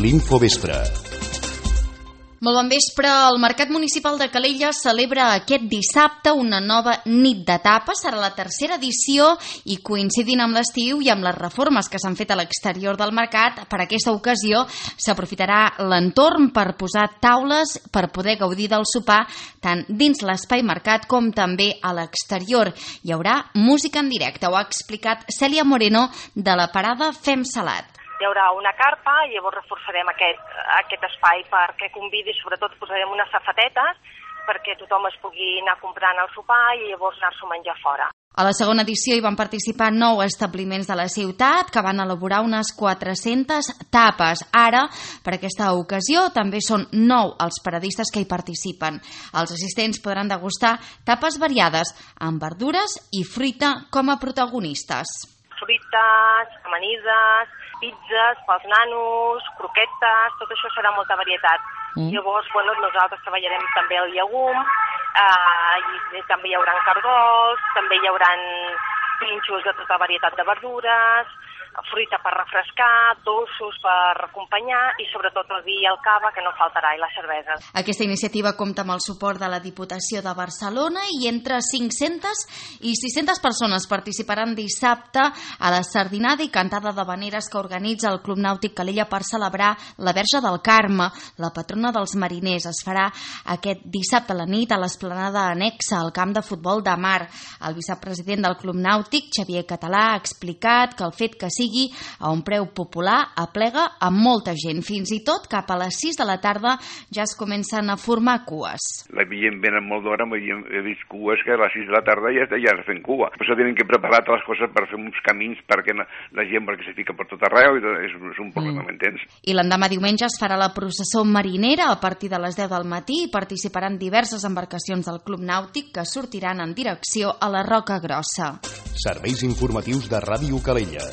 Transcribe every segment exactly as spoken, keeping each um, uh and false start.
l'Infovespre. Molt bon vespre. El Mercat Municipal de Calella celebra aquest dissabte una nova nit de tapes. Serà la tercera edició i coincidint amb l'estiu i amb les reformes que s'han fet a l'exterior del mercat, per aquesta ocasió s'aprofitarà l'entorn per posar taules per poder gaudir del sopar tant dins l'espai mercat com també a l'exterior. Hi haurà música en directe, ho ha explicat Cèlia Moreno de la parada Fem Salat. Hi haurà una carpa i llavors reforçarem aquest, aquest espai perquè convidi, sobretot posarem unes safatetes perquè tothom es pugui anar comprant el sopar i llavors anar-s'ho a menjar fora. A la segona edició hi van participar nou establiments de la ciutat que van elaborar unes quatre-centes tapes. Ara, per aquesta ocasió, també són nou els paradistes que hi participen. Els assistents podran degustar tapes variades amb verdures i fruita com a protagonistes. Fruites, amanides, pizzas pels nanos, croquetes, tot això serà molta varietat. Mm. Llavors, bueno, nosaltres treballarem també el llegum, eh, i també hi haurà cargols, també hi haurà pinxos de tota varietat de verdures, fruita per refrescar, dolços per acompanyar i sobretot el vi i el cava, que no faltarà, i les cerveses. Aquesta iniciativa compta amb el suport de la Diputació de Barcelona i entre cinc-centes i sis-centes persones participaran dissabte a la sardinada i cantada d'havaneres que organitza el Club Nàutic Calella per celebrar la Verge del Carme, la patrona dels mariners. Es farà aquest dissabte a la nit a l'esplanada anexa al camp de futbol de mar. El vicepresident del Club Nàutic, Xavier Català, ha explicat que el fet que sigui a un preu popular aplega a molta gent. Fins i tot cap a les sis de la tarda ja es comencen a formar cues. La gent venen molt d'hora, he vist cues que a les sis de la tarda ja estan fent cua. Per això tenen que preparar les coses per fer uns camins perquè la gent perquè se fica per tot arreu i és, és un problema, mm. m'entens? I l'endemà diumenge es farà la processó marinera a partir de les deu del matí i participaran diverses embarcacions del Club Nàutic que sortiran en direcció a la Roca Grossa. Serveis informatius de Ràdio Calella.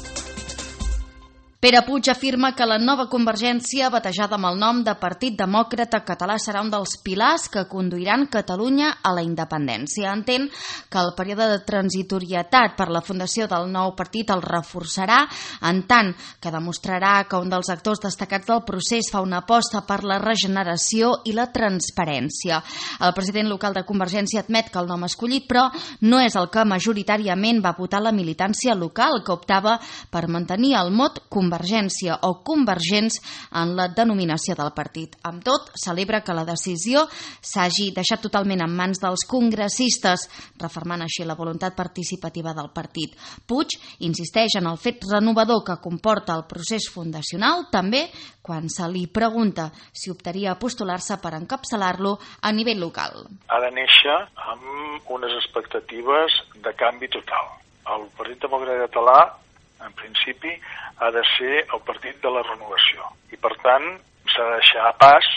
Pere Puig afirma que la nova Convergència, batejada amb el nom de Partit Demòcrata Català, serà un dels pilars que conduiran Catalunya a la independència. Entén que el període de transitorietat per la fundació del nou partit el reforçarà, en tant que demostrarà que un dels actors destacats del procés fa una aposta per la regeneració i la transparència. El president local de Convergència admet que el nom escollit, però, no és el que majoritàriament va votar la militància local, que optava per mantenir el mot Convergència Convergència o Convergents en la denominació del partit. Amb tot, celebra que la decisió s'hagi deixat totalment en mans dels congressistes, refermant així la voluntat participativa del partit. Puig insisteix en el fet renovador que comporta el procés fundacional, també quan se li pregunta si optaria a postular-se per encapçalar-lo a nivell local. Ha de néixer amb unes expectatives de canvi total. El Partit Demòcrata Català, en principi, ha de ser el partit de la renovació i, per tant, s'ha de deixar pas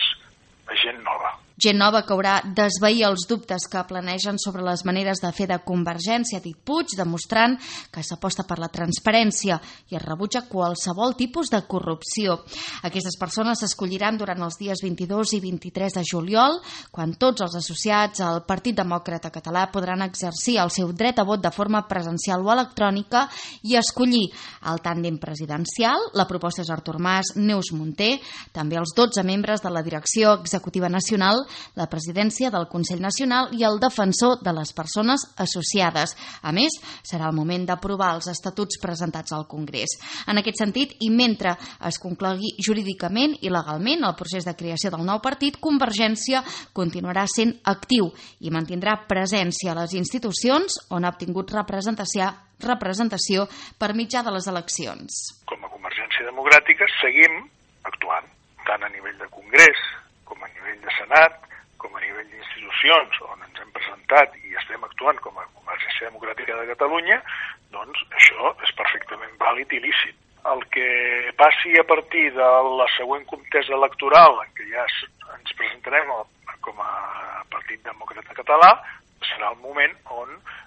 a gent nova. Gent nova que haurà d'esvair els dubtes que planegen sobre les maneres de fer de Convergència, ha dit Puig, demostrant que s'aposta per la transparència i es rebutja qualsevol tipus de corrupció. Aquestes persones s'escolliran durant els dies vint-i-dos i vint-i-tres de juliol, quan tots els associats al Partit Demòcrata Català podran exercir el seu dret a vot de forma presencial o electrònica i escollir el tàndem presidencial. La proposta és Artur Mas, Neus Munté, també els dotze membres de la Direcció Executiva Nacional, la presidència del Consell Nacional i el defensor de les persones associades. A més, serà el moment d'aprovar els estatuts presentats al Congrés. En aquest sentit, i mentre es conclogui jurídicament i legalment el procés de creació del nou partit, Convergència continuarà sent actiu i mantindrà presència a les institucions on ha obtingut representació, representació per mitjà de les eleccions. Com a Convergència Democràtica seguim actuant, tant a nivell de Congrés com a nivell de Senat, com a nivell d'institucions on ens hem presentat i estem actuant com a Convergència Democràtica de Catalunya, doncs això és perfectament vàlid i lícit. El que passi a partir de la següent contesa electoral, en què ja ens presentarem com a Partit Demòcrata Català, serà el moment on ja començarem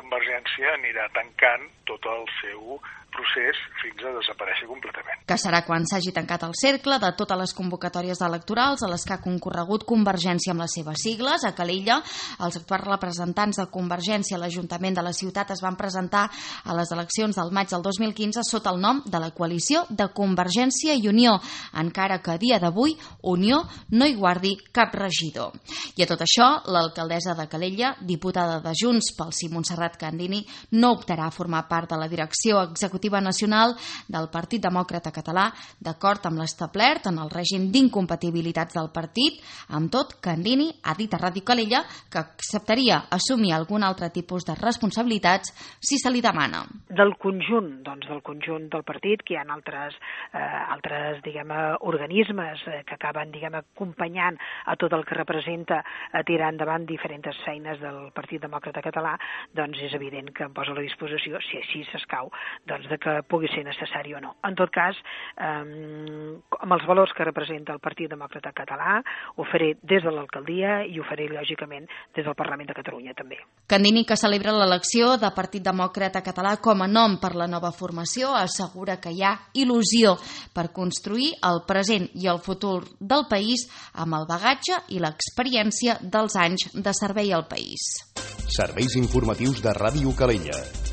Convergència anirà tancant tot el seu procés fins a desaparèixer completament. Que serà quan s'hagi tancat el cercle de totes les convocatòries electorals a les que ha concorregut Convergència amb les seves sigles. A Calella, els actuals representants de Convergència a l'Ajuntament de la ciutat es van presentar a les eleccions del maig del dos mil quinze sota el nom de la coalició de Convergència i Unió, encara que a dia d'avui Unió no hi guardi cap regidor. I a tot això, l'alcaldessa de Calella, diputada de Junts pel Sí, Montserrat Candini, no optarà a formar part de la direcció executiva nacional del Partit Demòcrata Català, d'acord amb l'establert en el règim d'incompatibilitats del partit. Amb tot, Candini ha dit a Ràdio Calella que acceptaria assumir algun altre tipus de responsabilitats si se li demana. Del conjunt, doncs, del conjunt del partit, que hi ha altres, eh, altres diguem, organismes eh, que acaben diguem, acompanyant a tot el que representa a tirar endavant diferents feines del Partit Demòcrata Català, doncs és evident que em posa a la disposició, si així s'escau, doncs de que pugui ser necessari o no. En tot cas, eh, amb els valors que representa el Partit Demòcrata Català, ho faré des de l'alcaldia i ho faré, lògicament, des del Parlament de Catalunya, també. Candini, que celebra l'elecció de Partit Demòcrata Català com a nom per la nova formació, assegura que hi ha il·lusió per construir el present i el futur del país amb el bagatge i l'experiència dels anys de servei al país. Serveis informatius de Ràdio Calella.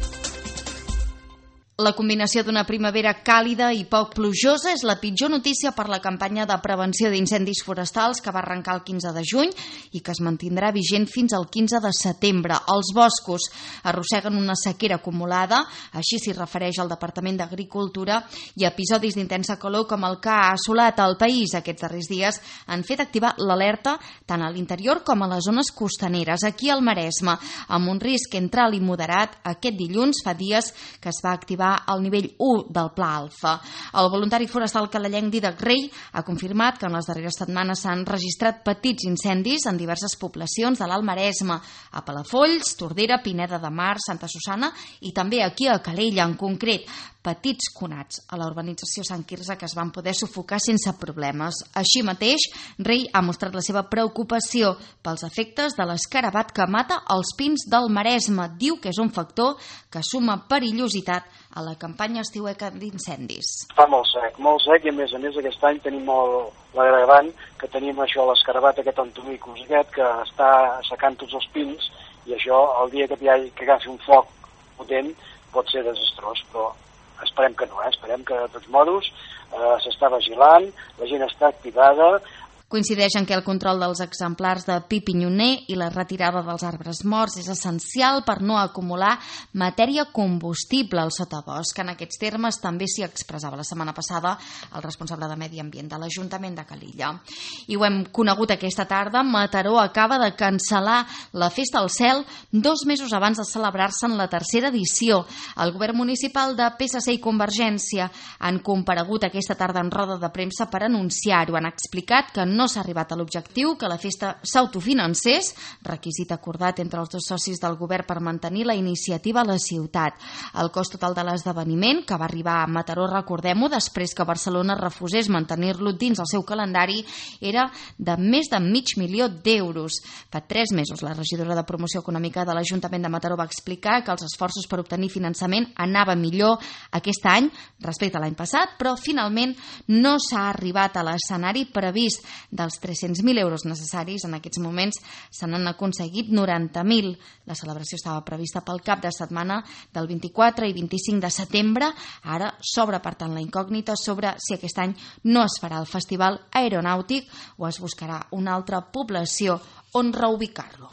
La combinació d'una primavera càlida i poc plujosa és la pitjor notícia per la campanya de prevenció d'incendis forestals que va arrencar el quinze de juny i que es mantindrà vigent fins al quinze de setembre. Els boscos arrosseguen una sequera acumulada, així s'hi refereix el Departament d'Agricultura, i episodis d'intensa calor com el que ha assolat el país aquests darrers dies han fet activar l'alerta tant a l'interior com a les zones costaneres. Aquí al Maresme, amb un risc entre alt i moderat, aquest dilluns fa dies que es va activar al nivell u del Pla Alfa. El voluntari forestal calellenc Dídac Rey ha confirmat que en les darreres setmanes s'han registrat petits incendis en diverses poblacions de l'Alt Maresme, a Palafolls, Tordera, Pineda de Mar, Santa Susana i també aquí a Calella, en concret, petits conats a la urbanització Sant Quirze que es van poder sufocar sense problemes. Així mateix, Rey ha mostrat la seva preocupació pels efectes de l'escarabat que mata els pins del Maresme. Diu que és un factor que suma perillositat a la campanya estiuenca d'incendis. Fa molt sec, molt sec, i a més a més aquest any tenim molt l'agravant que tenim això, l'escarabat aquest Antomicus aquest, que està secant tots els pins, i això el dia que, ha, que agafi un foc potent pot ser desastrós, però esperem que no, eh? Esperem que de tots modos eh, s'està vigilant, la gent està activada. Coincideix en que el control dels exemplars de pi pinyoner i la retirada dels arbres morts és essencial per no acumular matèria combustible al sotabosc. En aquests termes també s'hi expressava la setmana passada el responsable de Medi Ambient de l'Ajuntament de Calella. I ho hem conegut aquesta tarda, Mataró acaba de cancel·lar la Festa al Cel dos mesos abans de celebrar-se en la tercera edició. El govern municipal de P S C i Convergència han comparegut aquesta tarda en roda de premsa per anunciar-ho. Han explicat que no s'ha arribat a l'objectiu que la festa s'autofinancés, requisit acordat entre els dos socis del govern per mantenir la iniciativa a la ciutat. El cost total de l'esdeveniment, que va arribar a Mataró, recordem-ho, després que Barcelona refusés mantenir-lo dins el seu calendari, era de més de mig milió d'euros. Fa tres mesos la regidora de Promoció Econòmica de l'Ajuntament de Mataró va explicar que els esforços per obtenir finançament anava millor aquest any respecte a l'any passat, però finalment no s'ha arribat a l'escenari previst. Dels tres-cents mil euros necessaris, en aquests moments se n'han aconseguit noranta mil. La celebració estava prevista pel cap de setmana del vint-i-quatre i vint-i-cinc de setembre. Ara s'obre, per tant, la incògnita sobre si aquest any no es farà el festival aeronàutic o es buscarà una altra població on reubicar-lo.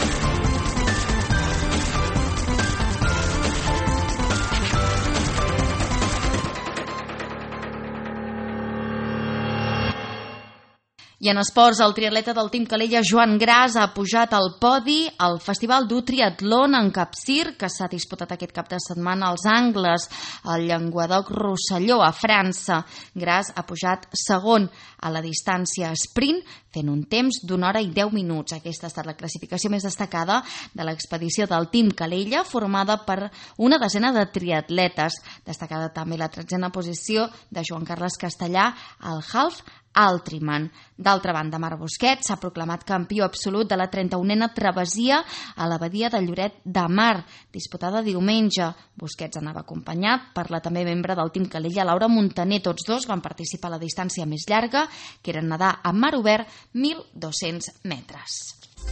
I en esports, el triatleta del Team Calella, Joan Gras, ha pujat al podi al Festival du Triatlon en Capcir, que s'ha disputat aquest cap de setmana als Angles, al Llenguadoc-Rosselló, a França. Gras ha pujat segon a la distància sprint, fent un temps d'una hora i deu minuts. Aquesta ha estat la classificació més destacada de l'expedició del Team Calella, formada per una desena de triatletes. Destacada també la tretzena posició de Joan Carles Castellà al Half Altriman. D'altra banda, Marc Busquets s'ha proclamat campió absolut de la trenta-unena travessia a la badia de Lloret de Mar, disputada diumenge. Busquets anava acompanyat per la també membre del Team Calella, Laura Montaner. Tots dos van participar a la distància més llarga, que era nedar a mar obert mil dos-cents metres.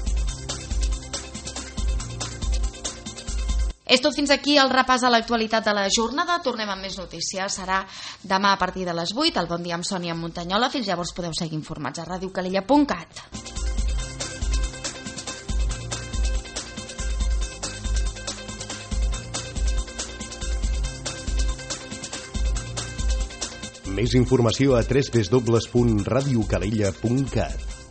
És tot fins aquí el repàs a l'actualitat de la jornada. Tornem amb més notícies. Serà demà a partir de les vuit. El Bon Dia amb Sònia Montanyola. Fins llavors podeu seguir informats a ràdio calella punt cat. Més informació a w w w punt radiocalella punt cat.